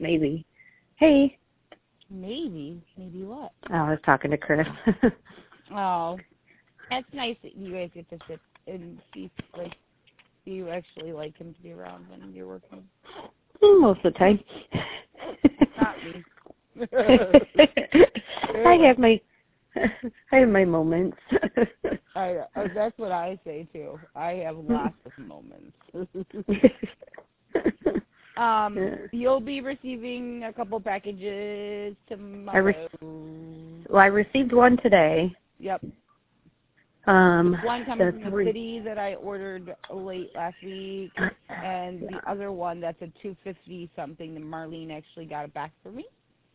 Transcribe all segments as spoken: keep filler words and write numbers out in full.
maybe. Hey. Maybe. Maybe what? Oh, I was talking to Chris. Oh, that's nice that you guys get to sit and see, like, you actually like him to be around when you're working. Most of the time. Not me. I have my, I have my moments. I, uh, that's what I say too. I have lots of moments. um, you'll be receiving a couple packages tomorrow. I re- well, I received one today. Yep. Um, one coming from the three. city that I ordered late last week, and the other one that's a two fifty something. And Marlene actually got it back for me.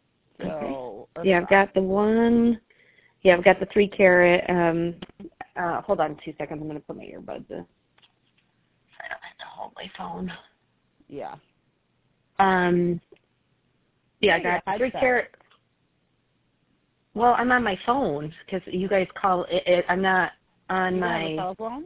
So okay. Yeah, I've got the one. Yeah, I've got the three carat. Um, uh, hold on two seconds. I'm gonna put my earbuds in. I don't have to hold my phone. Yeah. Um. Yeah, yeah I got three carat. Well, I'm on my phone because you guys call it. it I'm not on Do you my. have a telephone?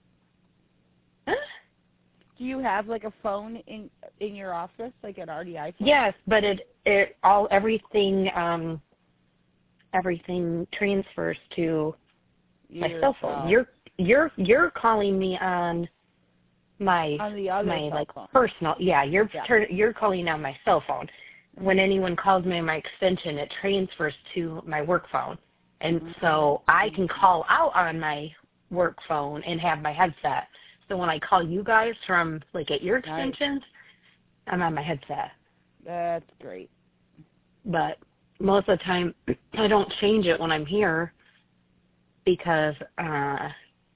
Huh? Do you have like a phone in in your office, like an R D I phone? Yes, but it it all everything um everything transfers to my your, cell phone. uh, You're you're you're calling me on my on the other my cell like phone. personal. Yeah, you're yeah. turn, you're calling on my cell phone. When anyone calls me on my extension, it transfers to my work phone. And Mm-hmm. so I can call out on my work phone and have my headset. So when I call you guys from, like, at your extensions, nice. I'm on my headset. That's great. But most of the time, I don't change it when I'm here because uh,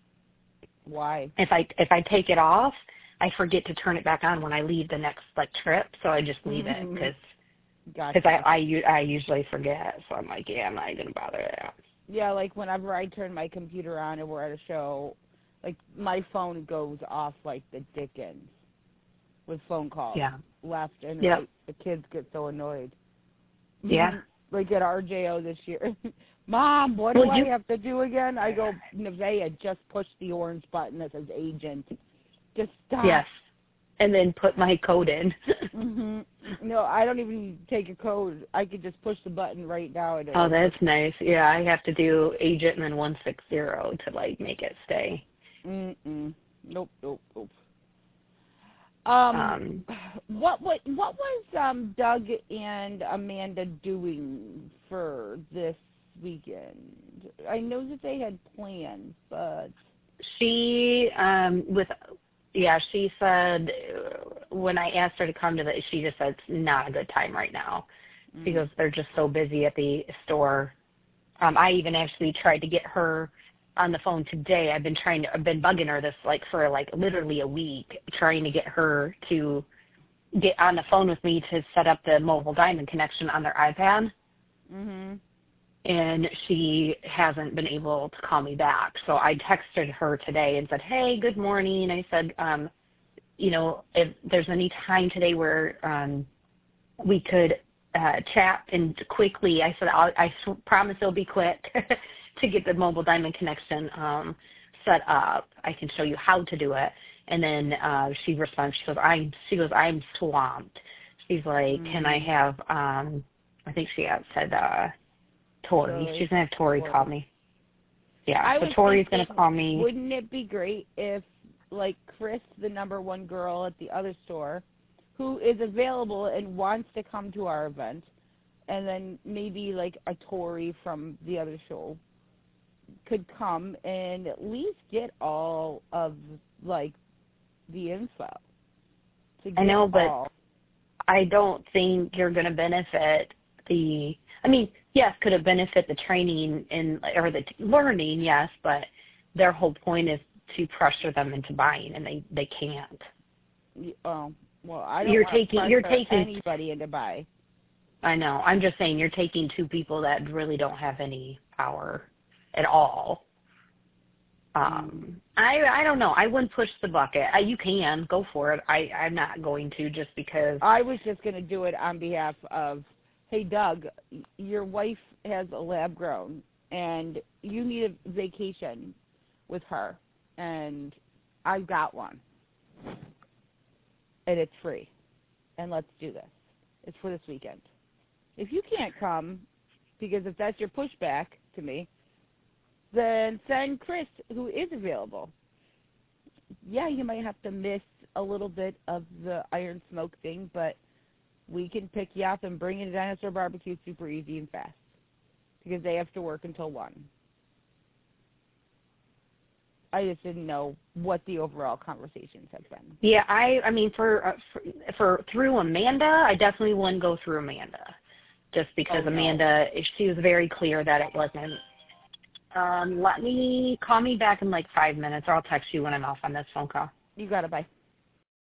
why? If I if I take it off, I forget to turn it back on when I leave the next, like, trip. So I just leave mm-hmm. it because Gotcha. Because I, I, I usually forget, so I'm like, yeah, I'm not going to bother that. Yeah, like whenever I turn my computer on and we're at a show, like my phone goes off like the dickens with phone calls. Yeah. Left and yep. right. The kids get so annoyed. Yeah. Like at R J O this year. Mom, what well, do you... I have to do again? I go, Nevaeh, just push the orange button that says agent. Just stop. Yes. And then put my code in. mm-hmm. No, I don't even take a code. I could just push the button right now. And oh, that's nice. Yeah, I have to do agent and then one six zero to, like, make it stay. Mm-mm. Nope, nope, nope. Um, um, what, what, what was um, Doug and Amanda doing for this weekend? I know that they had plans, but... She, um, with... Yeah, she said when I asked her to come to the, she just said it's not a good time right now. Mm. She goes, they're just so busy at the store. Um, I even actually tried to get her on the phone today. I've been trying to, I've been bugging her this like for like literally a week, trying to get her to get on the phone with me to set up the mobile diamond connection on their iPad. Mhm. And she hasn't been able to call me back. So I texted her today and said, hey, good morning. I said, um, you know, if there's any time today where um, we could uh, chat and quickly, I said, I'll, I promise it'll be quick to get the mobile diamond connection um, set up. I can show you how to do it. And then uh, she responds, she goes, I'm, she goes, I'm swamped. She's like, mm-hmm. can I have, um, I think she said, uh, Tori. Tori. She's going to have Tori, Tori call me. Yeah, I so Tori's going to call me. Wouldn't it be great if, like, Chris, the number one girl at the other store, who is available and wants to come to our event, and then maybe, like, a Tori from the other show could come and at least get all of, like, the info. I know, but all. I don't think you're going to benefit the, I mean, yes, could it benefit the training and or the learning, yes, but their whole point is to pressure them into buying, and they, they can't. Oh, well, I don't you're want taking, to you're pressure taking, anybody into buy. I know. I'm just saying you're taking two people that really don't have any power at all. Um, I I don't know. I wouldn't push the bucket. I, you can go for it. I I'm not going to just because. I was just going to do it on behalf of, hey Doug, your wife has a lab grown, and you need a vacation with her, and I've got one, and it's free, and let's do this. It's for this weekend. If you can't come, because if that's your pushback to me, then send Chris, who is available. Yeah, you might have to miss a little bit of the Iron Smoke thing, but we can pick you up and bring you to Dinosaur Barbecue super easy and fast because they have to work until one. I just didn't know what the overall conversations have been. Yeah, I I mean, for, uh, for, for through Amanda, I definitely wouldn't go through Amanda just because oh, Amanda, no. she was very clear that it wasn't. Um, let me, call me back in like five minutes or I'll text you when I'm off on this phone call. You got it. Bye.